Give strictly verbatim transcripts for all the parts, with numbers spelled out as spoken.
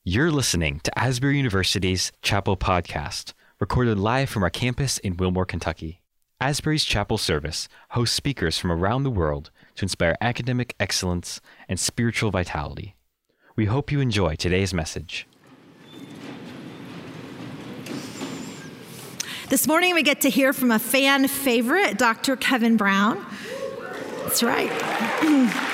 You're listening to Asbury University's Chapel Podcast, recorded live from our campus in Wilmore, Kentucky. Asbury's Chapel Service hosts speakers from around the world to inspire academic excellence and spiritual vitality. We hope you enjoy today's message. This morning we get to hear from a fan favorite, Doctor Kevin Brown. That's right.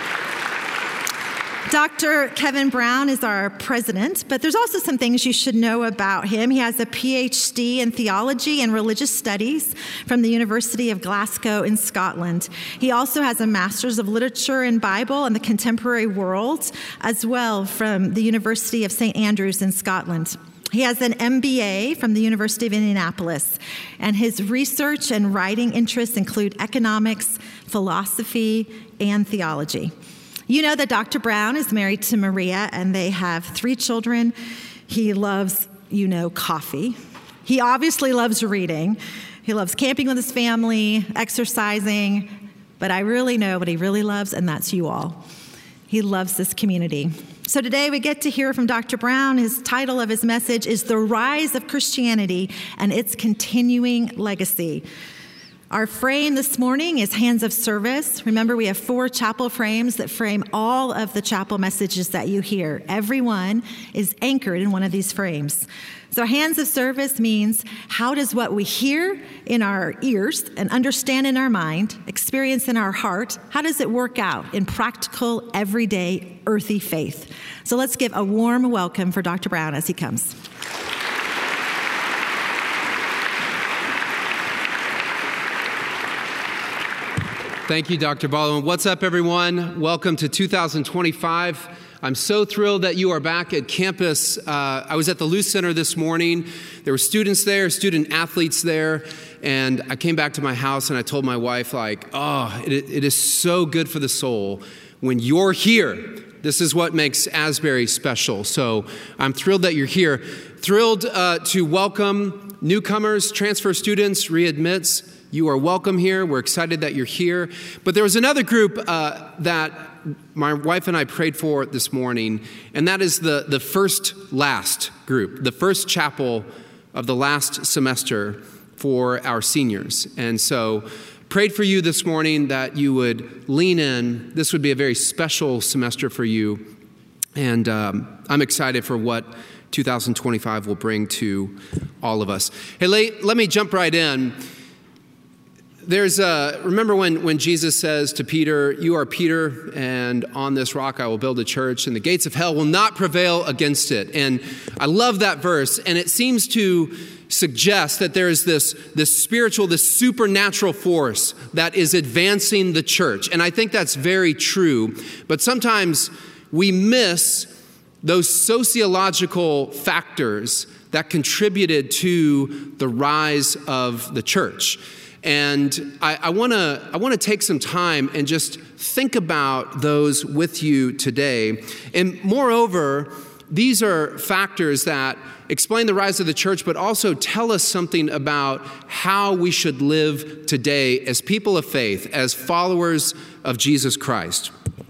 Doctor Kevin Brown is our president, but there's also some things you should know about him. He has a P H D in theology and religious studies from the University of Glasgow in Scotland. He also has a master's of literature and Bible and the contemporary world, as well from the University of Saint Andrews in Scotland. He has an M B A from the University of Indianapolis, and his research and writing interests include economics, philosophy, and theology. You know that Doctor Brown is married to Maria, and they have three children. He loves, you know, coffee. He obviously loves reading. He loves camping with his family, exercising, but I really know what he really loves, and that's you all. He loves this community. So today we get to hear from Doctor Brown. His title of his message is The Rise of Christianity and Its Continuing Legacy. Our frame this morning is Hands of Service. Remember, we have four chapel frames that frame all of the chapel messages that you hear. Every one is anchored in one of these frames. So Hands of Service means, how does what we hear in our ears and understand in our mind, experience in our heart, how does it work out in practical, everyday, earthy faith? So let's give a warm welcome for Doctor Brown as he comes. Thank you, Doctor Baldwin. What's up, everyone? Welcome to two thousand twenty-five. I'm so thrilled that you are back at campus. Uh, I was at the Luce Center this morning. There were students there, student athletes there, and I came back to my house and I told my wife, like, oh, it, it is so good for the soul when you're here. This is what makes Asbury special. So I'm thrilled that you're here. Thrilled uh, to welcome newcomers, transfer students, readmits. You are welcome here. We're excited that you're here. But there was another group uh, that my wife and I prayed for this morning, and that is the, the first last group, the first chapel of the last semester for our seniors. And so prayed for you this morning that you would lean in. This would be a very special semester for you. And um, I'm excited for what two thousand twenty-five will bring to all of us. Hey, let, let me jump right in. There's a, remember when, when Jesus says to Peter, you are Peter, and on this rock I will build a church, and the gates of hell will not prevail against it. And I love that verse, and it seems to suggest that there is this, this spiritual, this supernatural force that is advancing the church. And I think that's very true, but sometimes we miss those sociological factors that contributed to the rise of the church. And I, I want to I want to take some time and just think about those with you today. And moreover, these are factors that explain the rise of the church, but also tell us something about how we should live today as people of faith, as followers of Jesus Christ.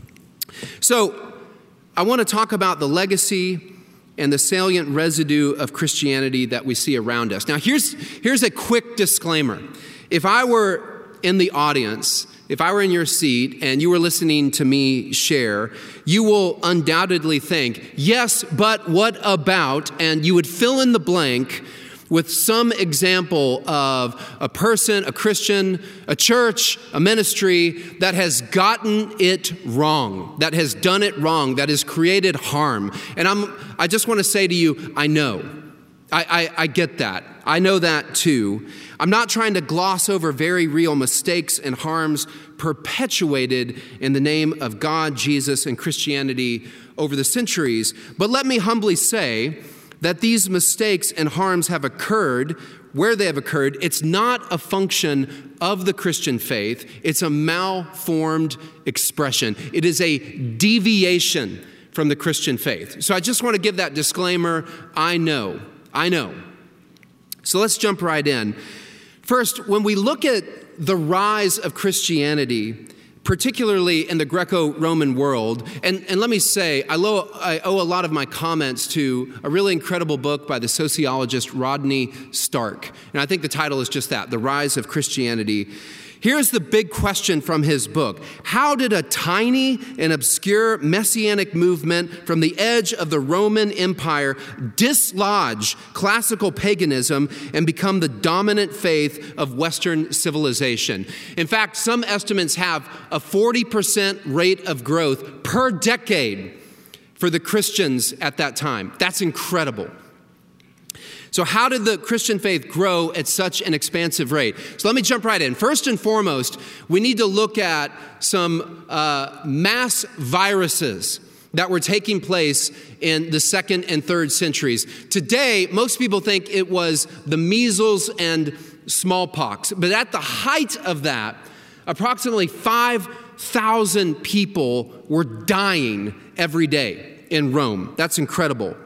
So I want to talk about the legacy and the salient residue of Christianity that we see around us. Now, here's here's a quick disclaimer. If I were in the audience, if I were in your seat and you were listening to me share, you will undoubtedly think, yes, but what about? And you would fill in the blank with some example of a person, a Christian, a church, a ministry that has gotten it wrong, that has done it wrong, that has created harm. And I'm, I just want to say to you, I know. I, I, I get that. I know that too. I'm not trying to gloss over very real mistakes and harms perpetuated in the name of God, Jesus, and Christianity over the centuries. But let me humbly say that these mistakes and harms have occurred where they have occurred. It's not a function of the Christian faith. It's a malformed expression. It is a deviation from the Christian faith. So I just want to give that disclaimer. I know. I know. So let's jump right in. First, when we look at the rise of Christianity, particularly in the Greco-Roman world. And, and let me say, I owe, I owe a lot of my comments to a really incredible book by the sociologist Rodney Stark. And I think the title is just that, The Rise of Christianity. Here's the big question from his book. How did a tiny and obscure messianic movement from the edge of the Roman Empire dislodge classical paganism and become the dominant faith of Western civilization? In fact, some estimates have a forty percent rate of growth per decade for the Christians at that time. That's incredible. So how did the Christian faith grow at such an expansive rate? So let me jump right in. First and foremost, we need to look at some uh, mass viruses that were taking place in the second and third centuries. Today, most people think it was the measles and smallpox. But at the height of that, approximately five thousand people were dying every day in Rome. That's incredible.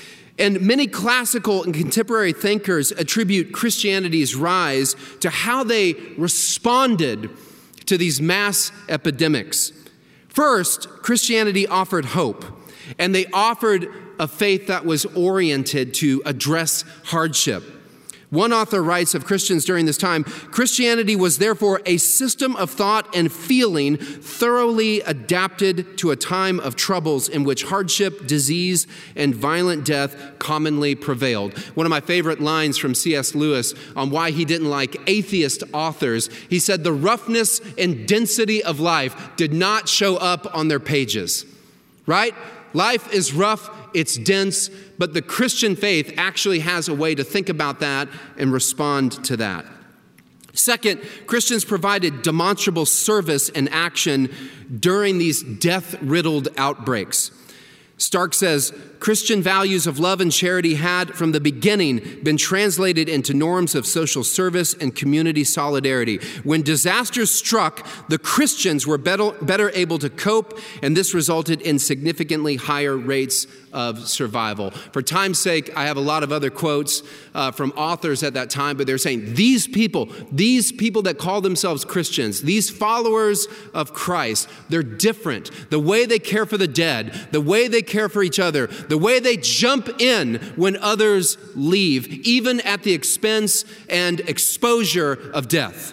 And many classical and contemporary thinkers attribute Christianity's rise to how they responded to these mass epidemics. First, Christianity offered hope, and they offered a faith that was oriented to address hardship. One author writes of Christians during this time, Christianity was therefore a system of thought and feeling thoroughly adapted to a time of troubles in which hardship, disease, and violent death commonly prevailed. One of my favorite lines from C S Lewis on why he didn't like atheist authors, he said, the roughness and density of life did not show up on their pages, right? Life is rough, it's dense, but the Christian faith actually has a way to think about that and respond to that. Second, Christians provided demonstrable service and action during these death-riddled outbreaks. Stark says, Christian values of love and charity had, from the beginning, been translated into norms of social service and community solidarity. When disasters struck, the Christians were better, better able to cope, and this resulted in significantly higher rates of survival. For time's sake, I have a lot of other quotes uh, from authors at that time, but they're saying these people, these people that call themselves Christians, these followers of Christ, they're different. The way they care for the dead, the way they care for each other, the way they jump in when others leave, even at the expense and exposure of death.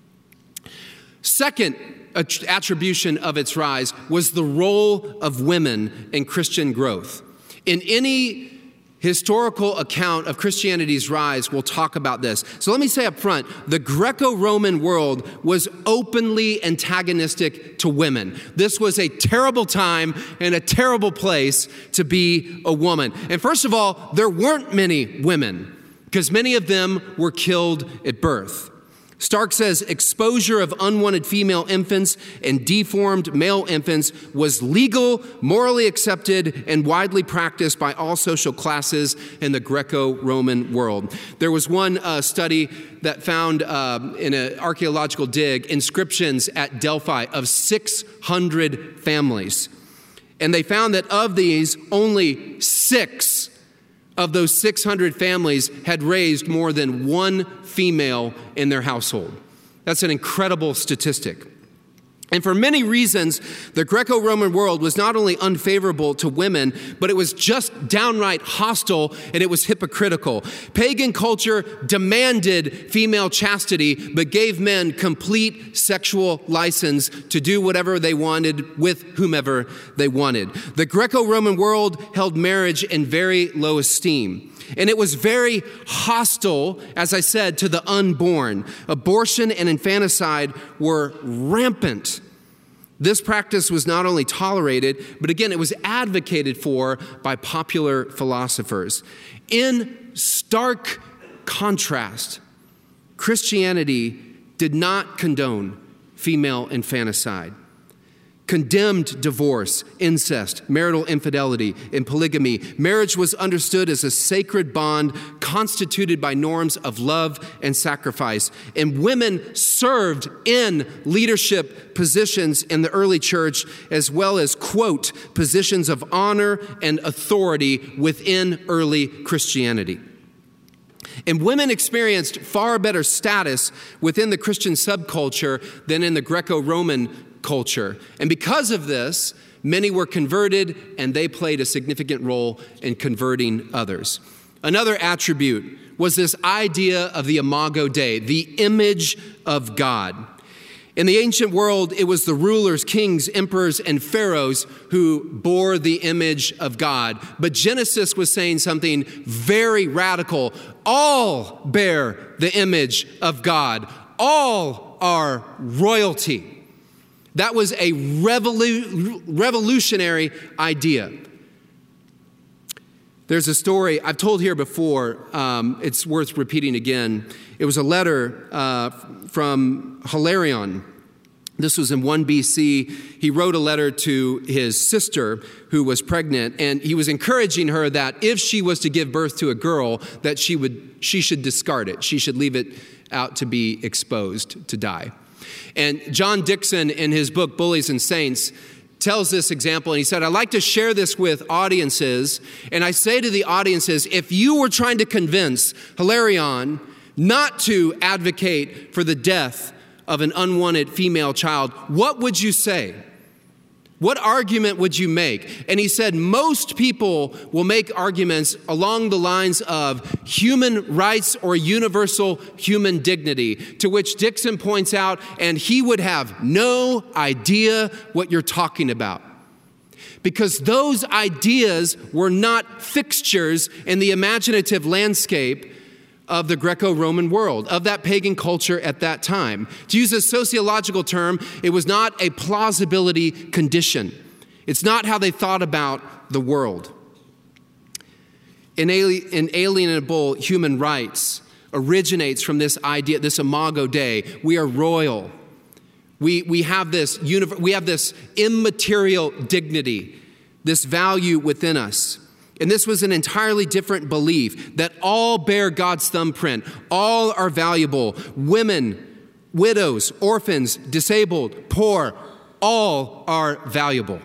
Second attribution of its rise was the role of women in Christian growth. In any historical account of Christianity's rise, we'll talk about this. So let me say up front, the Greco-Roman world was openly antagonistic to women. This was a terrible time and a terrible place to be a woman. And first of all, there weren't many women because many of them were killed at birth. Stark says exposure of unwanted female infants and deformed male infants was legal, morally accepted, and widely practiced by all social classes in the Greco-Roman world. There was one uh, study that found uh, in an archaeological dig inscriptions at Delphi of six hundred families. And they found that of these, only six of those six hundred families had raised more than one female in their household. That's an incredible statistic. And for many reasons, the Greco-Roman world was not only unfavorable to women, but it was just downright hostile and it was hypocritical. Pagan culture demanded female chastity, but gave men complete sexual license to do whatever they wanted with whomever they wanted. The Greco-Roman world held marriage in very low esteem. And it was very hostile, as I said, to the unborn. Abortion and infanticide were rampant. This practice was not only tolerated, but again, it was advocated for by popular philosophers. In stark contrast, Christianity did not condone female infanticide, condemned divorce, incest, marital infidelity, and polygamy. Marriage was understood as a sacred bond constituted by norms of love and sacrifice. And women served in leadership positions in the early church, as well as, quote, positions of honor and authority within early Christianity. And women experienced far better status within the Christian subculture than in the Greco-Roman culture. And because of this, many were converted, and they played a significant role in converting others. Another attribute was this idea of the Imago Dei, the image of God. In the ancient world, it was the rulers, kings, emperors, and pharaohs who bore the image of God. But Genesis was saying something very radical. All bear the image of God. All are royalty. That was a revolu- revolutionary idea. There's a story I've told here before. Um, it's worth repeating again. It was a letter uh, from Hilarion. This was in one B C. He wrote a letter to his sister who was pregnant, and he was encouraging her that if she was to give birth to a girl, that she would she should discard it. She should leave it out to be exposed to die. And John Dixon, in his book Bullies and Saints, tells this example, and he said, I like to share this with audiences, and I say to the audiences, if you were trying to convince Hilarion not to advocate for the death of an unwanted female child, what would you say? What argument would you make? And he said, most people will make arguments along the lines of human rights or universal human dignity, to which Dixon points out, and he would have no idea what you're talking about. Because those ideas were not fixtures in the imaginative landscape of the Greco-Roman world, of that pagan culture at that time. To use a sociological term, it was not a plausibility condition. It's not how they thought about the world. Inalienable human rights originates from this idea, this Imago Dei. We are royal. We, we, have this univ- we have this immaterial dignity, this value within us. And this was an entirely different belief that all bear God's thumbprint. All are valuable. Women, widows, orphans, disabled, poor, all are valuable.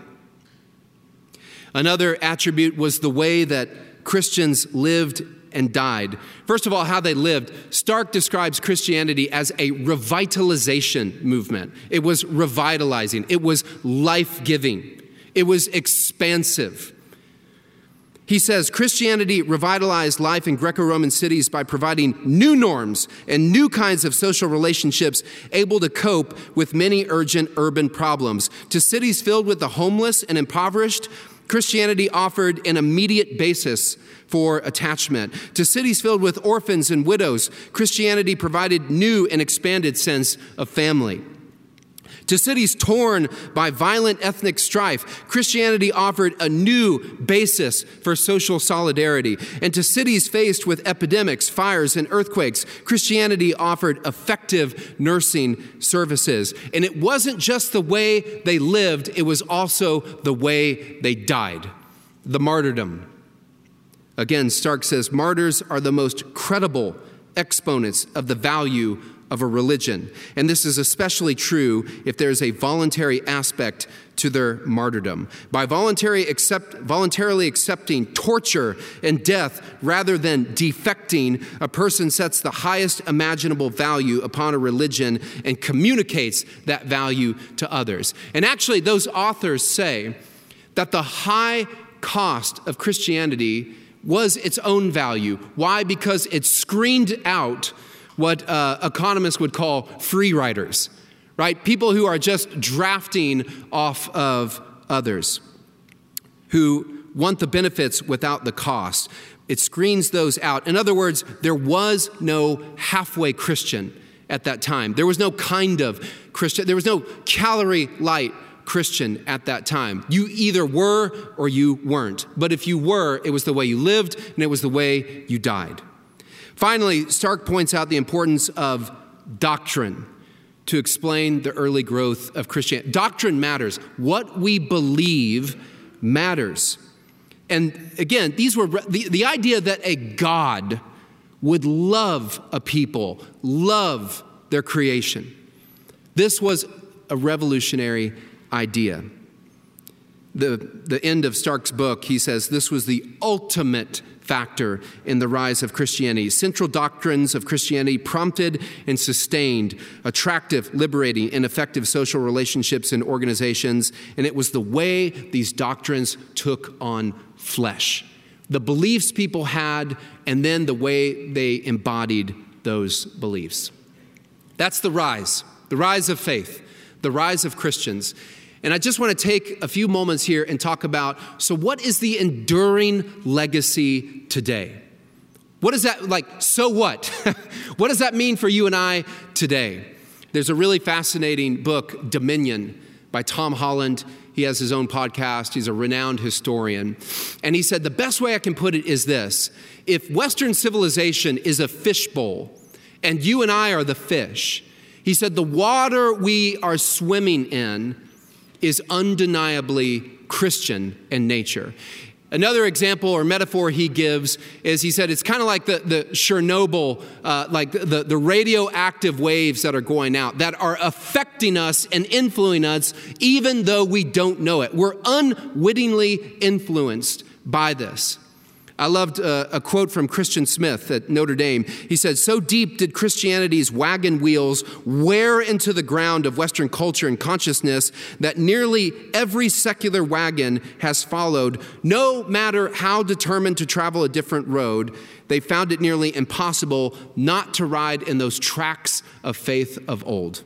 Another attribute was the way that Christians lived and died. First of all, how they lived. Stark describes Christianity as a revitalization movement. It was revitalizing. It was life-giving. It was expansive. He says, Christianity revitalized life in Greco-Roman cities by providing new norms and new kinds of social relationships able to cope with many urgent urban problems. To cities filled with the homeless and impoverished, Christianity offered an immediate basis for attachment. To cities filled with orphans and widows, Christianity provided new and expanded sense of family. To cities torn by violent ethnic strife, Christianity offered a new basis for social solidarity. And to cities faced with epidemics, fires, and earthquakes, Christianity offered effective nursing services. And it wasn't just the way they lived, it was also the way they died. The martyrdom. Again, Stark says, martyrs are the most credible exponents of the value of a religion. And this is especially true if there's a voluntary aspect to their martyrdom. By voluntary accept, voluntarily accepting torture and death rather than defecting, a person sets the highest imaginable value upon a religion and communicates that value to others. And actually, those authors say that the high cost of Christianity was its own value. Why? Because it screened out what uh, economists would call free riders, right? People who are just drafting off of others, who want the benefits without the cost. It screens those out. In other words, there was no halfway Christian at that time. There was no kind of Christian. There was no calorie light Christian at that time. You either were or you weren't. But if you were, it was the way you lived and it was the way you died. Finally, Stark points out the importance of doctrine to explain the early growth of Christianity. Doctrine matters. What we believe matters. And again, these were the, the idea that a God would love a people, love their creation. This was a revolutionary idea. The, the end of Stark's book, he says, this was the ultimate factor in the rise of Christianity. Central doctrines of Christianity prompted and sustained attractive, liberating, and effective social relationships and organizations, and it was the way these doctrines took on flesh. The beliefs people had, and then the way they embodied those beliefs. That's the rise, the rise of faith, the rise of Christians. And I just want to take a few moments here and talk about, so what is the enduring legacy today? What is that, like, so what? What does that mean for you and I today? There's a really fascinating book, Dominion, by Tom Holland. He has his own podcast. He's a renowned historian. And he said, the best way I can put it is this: if Western civilization is a fishbowl and you and I are the fish, he said, the water we are swimming in is undeniably Christian in nature. Another example or metaphor he gives is, he said, it's kind of like the, the Chernobyl, uh, like the, the radioactive waves that are going out, that are affecting us and influencing us even though we don't know it. We're unwittingly influenced by this. I loved uh, a quote from Christian Smith at Notre Dame. He said, so deep did Christianity's wagon wheels wear into the ground of Western culture and consciousness that nearly every secular wagon has followed. No matter how determined to travel a different road, they found it nearly impossible not to ride in those tracks of faith of old.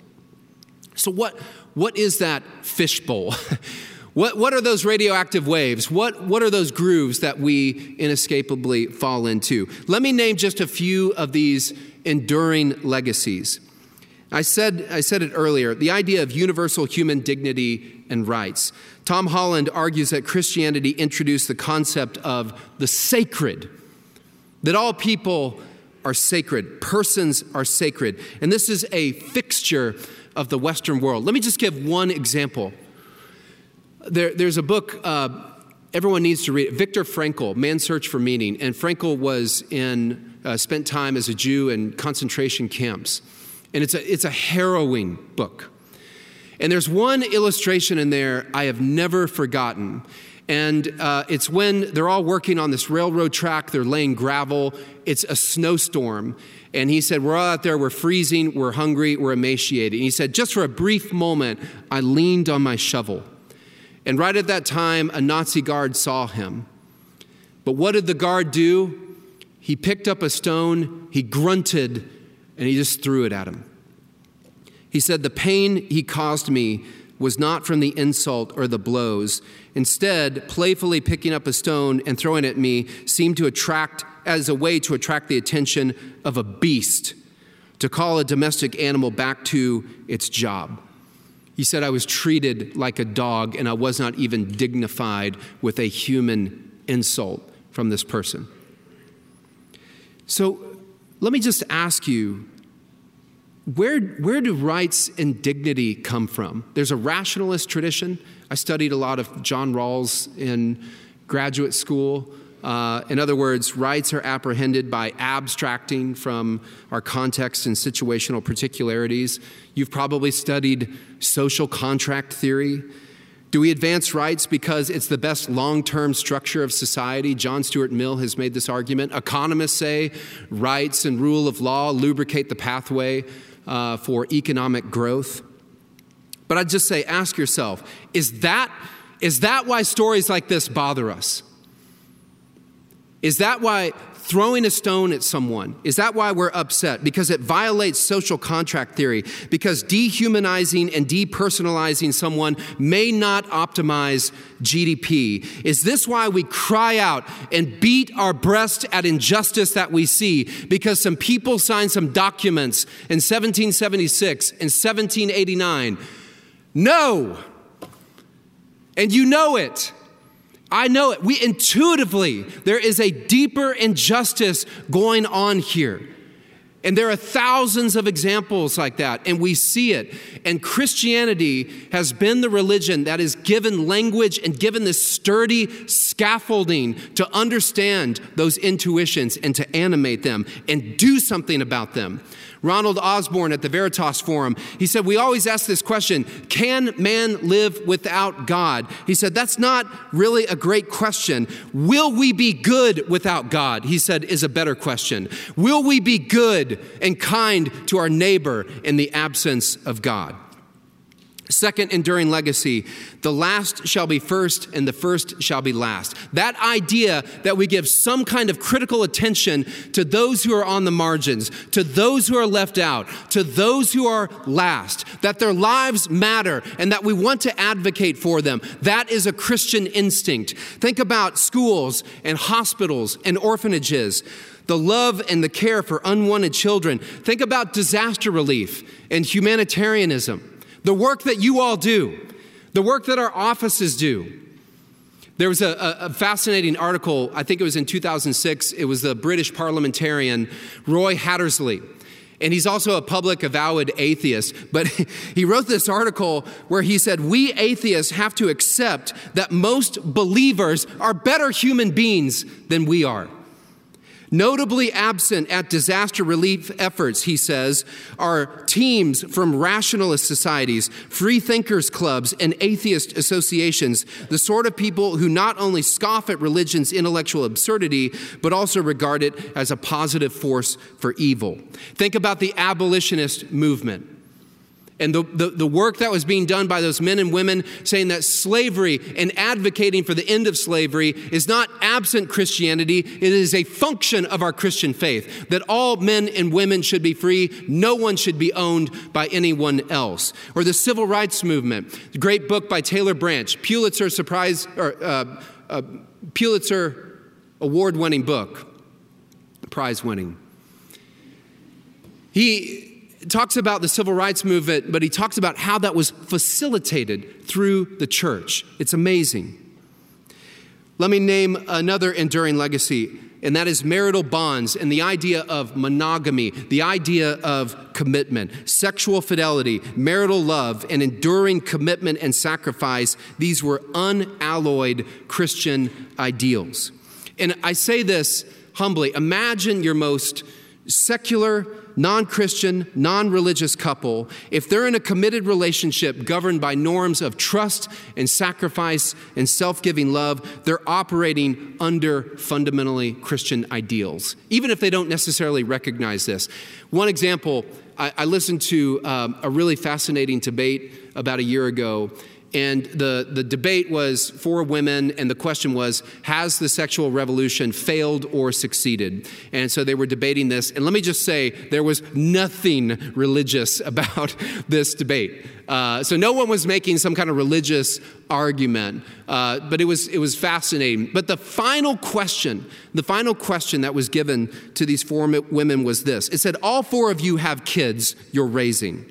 So what, what is that fishbowl? What, what are those radioactive waves? What, what are those grooves that we inescapably fall into? Let me name just a few of these enduring legacies. I said, I said it earlier, the idea of universal human dignity and rights. Tom Holland argues that Christianity introduced the concept of the sacred, that all people are sacred, persons are sacred. And this is a fixture of the Western world. Let me just give one example. There, there's a book uh, everyone needs to read, Viktor Frankl, Man's Search for Meaning. And Frankl was in, uh, spent time as a Jew in concentration camps. And it's a, it's a harrowing book. And there's one illustration in there I have never forgotten. And uh, it's when they're all working on this railroad track, they're laying gravel, it's a snowstorm. And he said, we're all out there, we're freezing, we're hungry, we're emaciated. And he said, just for a brief moment, I leaned on my shovel. And right at that time, a Nazi guard saw him. But what did the guard do? He picked up a stone, he grunted, and he just threw it at him. He said, the pain he caused me was not from the insult or the blows. Instead, playfully picking up a stone and throwing it at me seemed to attract, as a way to attract the attention of a beast, to call a domestic animal back to its job. He said, I was treated like a dog, and I was not even dignified with a human insult from this person. So let me just ask you, where, where do rights and dignity come from? There's a rationalist tradition. I studied a lot of John Rawls in graduate school. Uh, in other words, rights are apprehended by abstracting from our context and situational particularities. You've probably studied social contract theory. Do we advance rights because it's the best long-term structure of society? John Stuart Mill has made this argument. Economists say rights and rule of law lubricate the pathway uh, for economic growth. But I'd just say, ask yourself, is that, is that why stories like this bother us? Is that why throwing a stone at someone, is that why we're upset? Because it violates social contract theory, because dehumanizing and depersonalizing someone may not optimize G D P. Is this why we cry out and beat our breast at injustice that we see? Because some people signed some documents in seventeen seventy-six and seventeen eighty-nine. No! And you know it. I know it. We intuitively, there is a deeper injustice going on here. And there are thousands of examples like that, and we see it. And Christianity has been the religion that has given language and given this sturdy scaffolding to understand those intuitions and to animate them and do something about them. Ronald Osborne at the Veritas Forum, he said, we always ask this question, can man live without God? He said, that's not really a great question. Will we be good without God? He said, is a better question. Will we be good and kind to our neighbor in the absence of God? Second enduring legacy, the last shall be first and the first shall be last. That idea that we give some kind of critical attention to those who are on the margins, to those who are left out, to those who are last, that their lives matter and that we want to advocate for them. That is a Christian instinct. Think about schools and hospitals and orphanages, the love and the care for unwanted children. Think about disaster relief and humanitarianism. The work that you all do, the work that our offices do. There was a, a fascinating article, I think it was in two thousand six, it was the British parliamentarian Roy Hattersley. And he's also a public avowed atheist, but he wrote this article where he said, we atheists have to accept that most believers are better human beings than we are. Notably absent at disaster relief efforts, he says, are teams from rationalist societies, free thinkers clubs, and atheist associations, the sort of people who not only scoff at religion's intellectual absurdity, but also regard it as a positive force for evil. Think about the abolitionist movement. And the, the, the work that was being done by those men and women saying that slavery and advocating for the end of slavery is not absent Christianity, it is a function of our Christian faith, that all men and women should be free, no one should be owned by anyone else. Or the civil rights movement, the great book by Taylor Branch, Pulitzer surprise or uh, uh, Pulitzer award-winning book, prize-winning. He talks about the civil rights movement, but he talks about how that was facilitated through the church. It's amazing. Let me name another enduring legacy, and that is marital bonds and the idea of monogamy, the idea of commitment, sexual fidelity, marital love, and enduring commitment and sacrifice. These were unalloyed Christian ideals. And I say this humbly. Imagine your most secular, non-Christian, non-religious couple, if they're in a committed relationship governed by norms of trust and sacrifice and self-giving love, they're operating under fundamentally Christian ideals, even if they don't necessarily recognize this. One example, I, I listened to um, a really fascinating debate about a year ago. And the, the debate was for women, and the question was, has the sexual revolution failed or succeeded? And so they were debating this. And let me just say, there was nothing religious about this debate. Uh, so no one was making some kind of religious argument, uh, but it was it was fascinating. But the final question, the final question that was given to these four women was this. It said, all four of you have kids you're raising.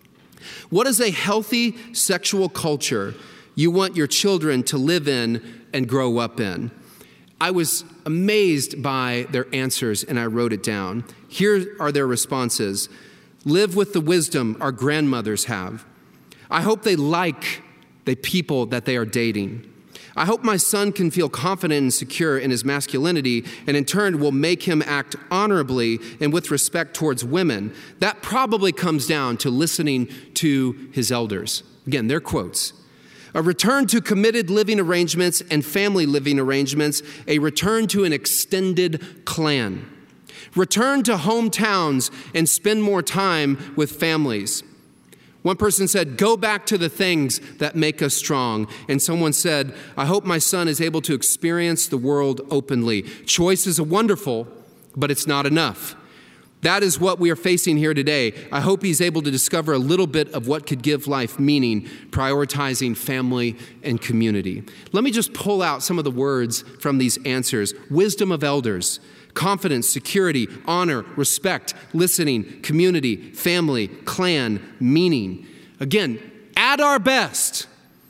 What is a healthy sexual culture you want your children to live in and grow up in? I was amazed by their answers, and I wrote it down. Here are their responses. Live with the wisdom our grandmothers have. I hope they like the people that they are dating. I hope my son can feel confident and secure in his masculinity, and in turn will make him act honorably and with respect towards women. That probably comes down to listening to his elders. Again, their quotes. A return to committed living arrangements and family living arrangements, a return to an extended clan. Return to hometowns and spend more time with families. One person said, go back to the things that make us strong. And someone said, I hope my son is able to experience the world openly. Choice is wonderful, but it's not enough. That is what we are facing here today. I hope he's able to discover a little bit of what could give life meaning, prioritizing family and community. Let me just pull out some of the words from these answers. Wisdom of elders. Confidence, security, honor, respect, listening, community, family, clan, meaning. Again, at our best,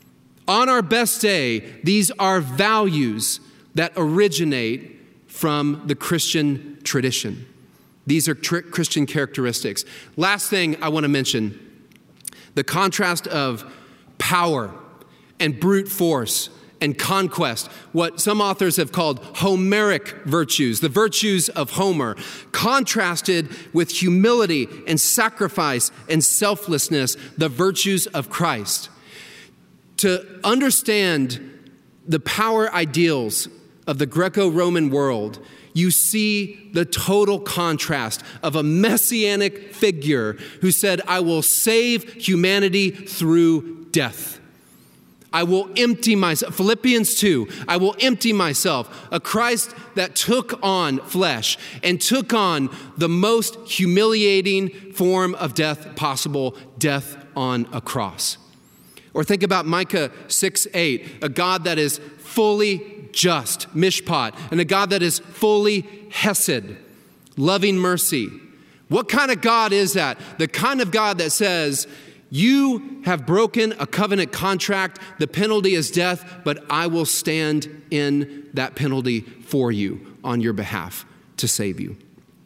on our best day, these are values that originate from the Christian tradition. These are tr- Christian characteristics. Last thing I want to mention, the contrast of power and brute force and conquest, what some authors have called Homeric virtues, the virtues of Homer, contrasted with humility and sacrifice and selflessness, the virtues of Christ. To understand the power ideals of the Greco-Roman world, you see the total contrast of a messianic figure who said, I will save humanity through death. I will empty myself. Philippians two, I will empty myself. A Christ that took on flesh and took on the most humiliating form of death possible, death on a cross. Or think about Micah six eight, a God that is fully just, mishpat, and a God that is fully hesed, loving mercy. What kind of God is that? The kind of God that says, you have broken a covenant contract. The penalty is death, but I will stand in that penalty for you on your behalf to save you.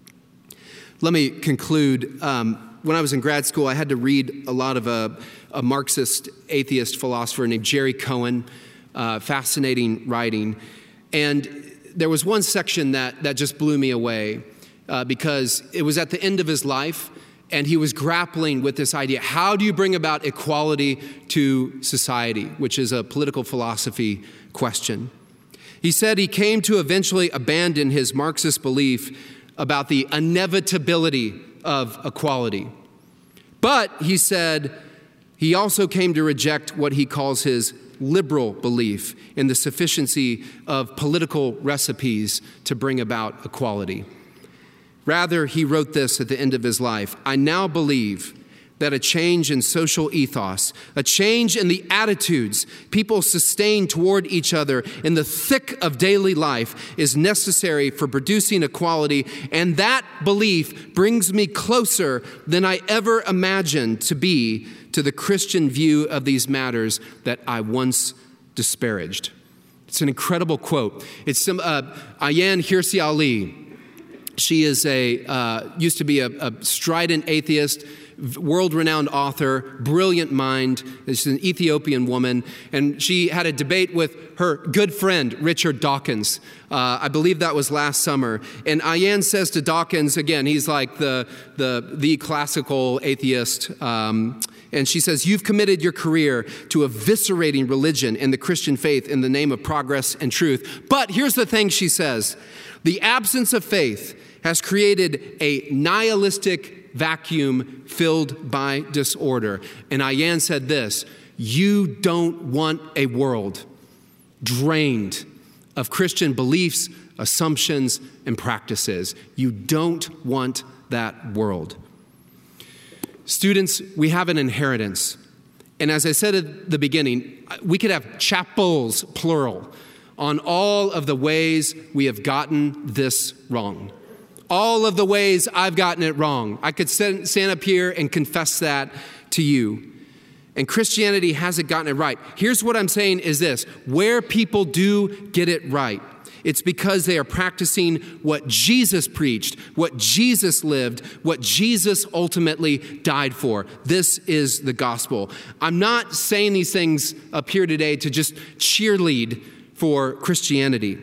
Let me conclude. Um, when I was in grad school, I had to read a lot of a, a Marxist atheist philosopher named Jerry Cohen, uh, fascinating writing. And there was one section that, that just blew me away uh, because it was at the end of his life. And he was grappling with this idea. How do you bring about equality to society, which is a political philosophy question. He said he came to eventually abandon his Marxist belief about the inevitability of equality. But he said he also came to reject what he calls his liberal belief in the sufficiency of political recipes to bring about equality. Rather, he wrote this at the end of his life, I now believe that a change in social ethos, a change in the attitudes people sustain toward each other in the thick of daily life is necessary for producing equality, and that belief brings me closer than I ever imagined to be to the Christian view of these matters that I once disparaged. It's an incredible quote. It's some uh, Ayaan Hirsi Ali. She is a uh, used to be a, a strident atheist, world-renowned author, brilliant mind. She's an Ethiopian woman, and she had a debate with her good friend, Richard Dawkins. Uh, I believe that was last summer. And Ayaan says to Dawkins, again, he's like the, the, the classical atheist, um, and she says, you've committed your career to eviscerating religion and the Christian faith in the name of progress and truth. But here's the thing she says, the absence of faith has created a nihilistic vacuum filled by disorder. And Ayaan said this, you don't want a world drained of Christian beliefs, assumptions, and practices. You don't want that world. Students, we have an inheritance. And as I said at the beginning, we could have chapels, plural, on all of the ways we have gotten this wrong. All of the ways I've gotten it wrong. I could stand, stand up here and confess that to you. And Christianity hasn't gotten it right. Here's what I'm saying is this. Where people do get it right, it's because they are practicing what Jesus preached, what Jesus lived, what Jesus ultimately died for. This is the gospel. I'm not saying these things up here today to just cheerlead for Christianity.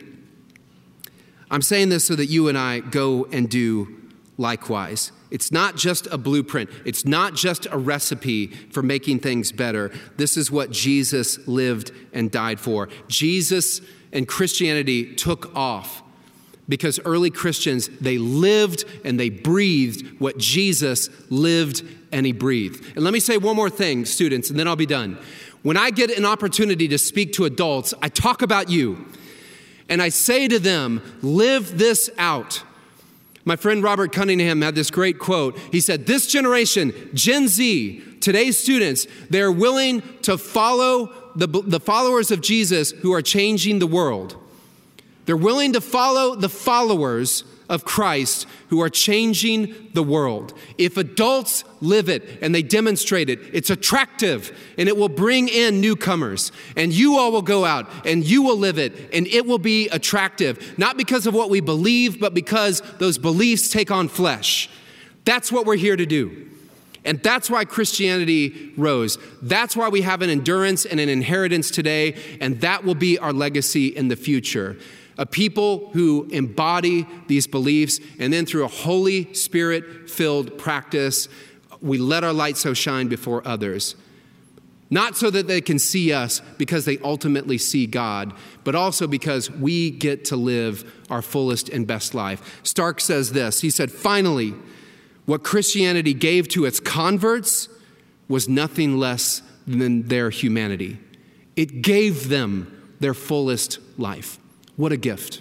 I'm saying this so that you and I go and do likewise. It's not just a blueprint. It's not just a recipe for making things better. This is what Jesus lived and died for. Jesus and Christianity took off because early Christians, they lived and they breathed what Jesus lived and he breathed. And let me say one more thing, students, and then I'll be done. When I get an opportunity to speak to adults, I talk about you. And I say to them, live this out. My friend Robert Cunningham had this great quote. He said, this generation, Gen Z, today's students, they're willing to follow the, the followers of Jesus who are changing the world. They're willing to follow the followers of Christ who are changing the world. If adults live it and they demonstrate it, it's attractive and it will bring in newcomers. And you all will go out and you will live it and it will be attractive, not because of what we believe, but because those beliefs take on flesh. That's what we're here to do. And that's why Christianity rose. That's why we have an endurance and an inheritance today, and that will be our legacy in the future. A people who embody these beliefs, and then through a Holy Spirit-filled practice, we let our light so shine before others. Not so that they can see us because they ultimately see God, but also because we get to live our fullest and best life. Stark says this, he said, finally, what Christianity gave to its converts was nothing less than their humanity. It gave them their fullest life. What a gift.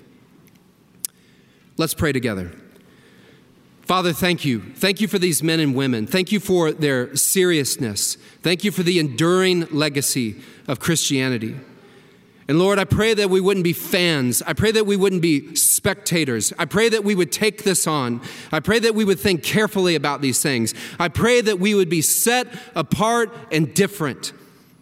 Let's pray together. Father, thank you. Thank you for these men and women. Thank you for their seriousness. Thank you for the enduring legacy of Christianity. And Lord, I pray that we wouldn't be fans. I pray that we wouldn't be spectators. I pray that we would take this on. I pray that we would think carefully about these things. I pray that we would be set apart and different.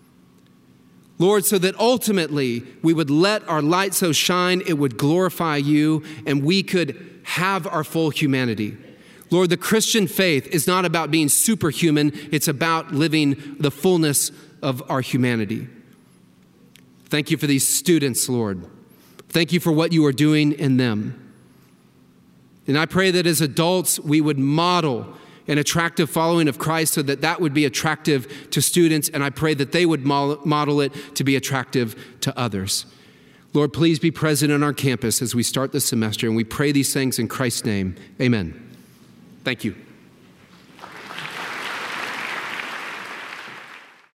Lord, so that ultimately we would let our light so shine, it would glorify you, and we could have our full humanity. Lord, the Christian faith is not about being superhuman. It's about living the fullness of our humanity. Thank you for these students, Lord. Thank you for what you are doing in them. And I pray that as adults, we would model an attractive following of Christ so that that would be attractive to students. And I pray that they would model it to be attractive to others. Lord, please be present on our campus as we start the semester. And we pray these things in Christ's name. Amen. Thank you.